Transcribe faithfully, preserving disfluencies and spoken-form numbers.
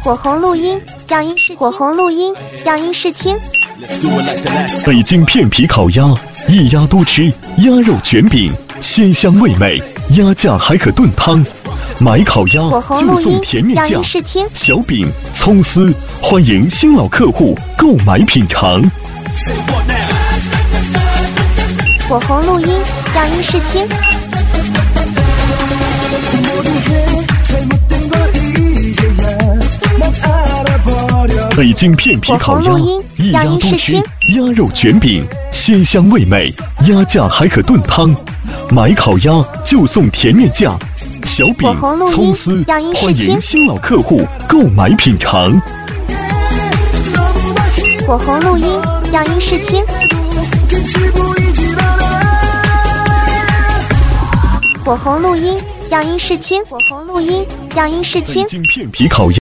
火红录音样音试火红录音样音试听。 北京片皮烤鸭，一鸭多吃，鸭肉卷饼，鲜香味美，鸭架还可炖汤。买烤鸭就送甜面酱、小饼、葱丝，欢迎新老客户购买品尝。 火红录音样音试听。 北京片皮烤鸭，一鸭多吃，鸭肉卷饼，鲜香味美，鸭架还可炖汤。买烤鸭就送甜面酱、小饼、葱丝，欢迎新老客户购买品尝。 火红录音样音试听。火红录音样音试听。火红录音样音试听。 北京片皮烤鸭。